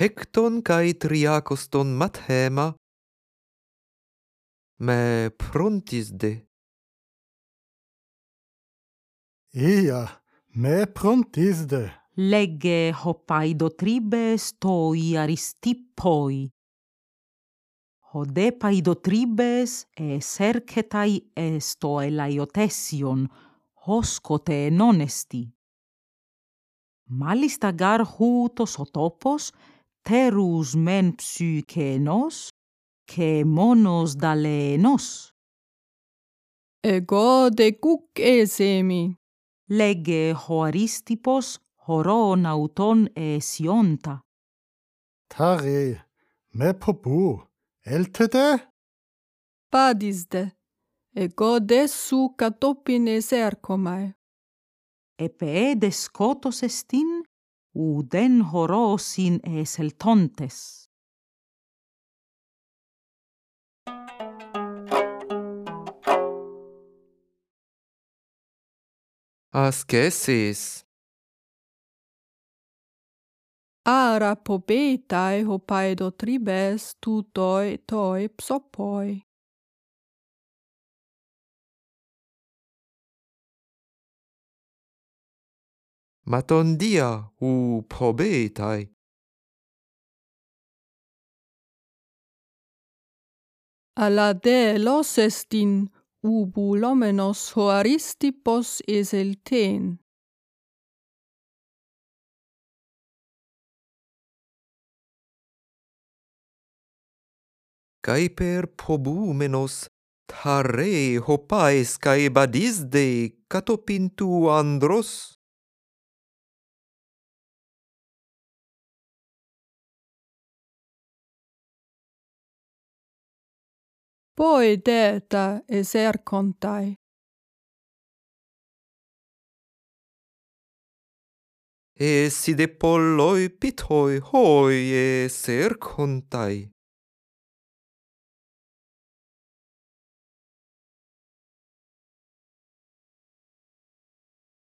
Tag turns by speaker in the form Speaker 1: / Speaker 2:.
Speaker 1: hekton kai triakoston mathema, me prontisde.
Speaker 2: Ia, me prontisde.
Speaker 3: Legge hopaidotribes toi aristippoi. Hode paidotribes sercetai esto elaiotession, hoskote non esti. Μάλιστα γάρ χούτος ο τόπος, τέρους μεν ψυκενός και μόνος δαλενός.
Speaker 4: Εγώ de κουκ εσέμι.
Speaker 3: Λέγε ο αρίστιπος χωρών αουτών εσιόντα.
Speaker 2: Tare, me pobu. Eltede?
Speaker 4: Πάδισδε. Εγώ de σου κατόπιν εσέρκομαι.
Speaker 3: Επεέδε σκότος εστίν, ουδέν χωρώσιν εσελτόντες.
Speaker 1: Ascesis.
Speaker 4: Άρα ποπέιταί hopaidotribes tutoi toi psopoi.
Speaker 1: Maton dia u probetai.
Speaker 4: Αλλά δε los estin ubulómenos ho aristippos eselten.
Speaker 1: Kai per probumenos tare hopais kai badisde catopintu andros.
Speaker 4: Poi deta esercontai.
Speaker 1: E si de polloi pitoi hoi e sercontai.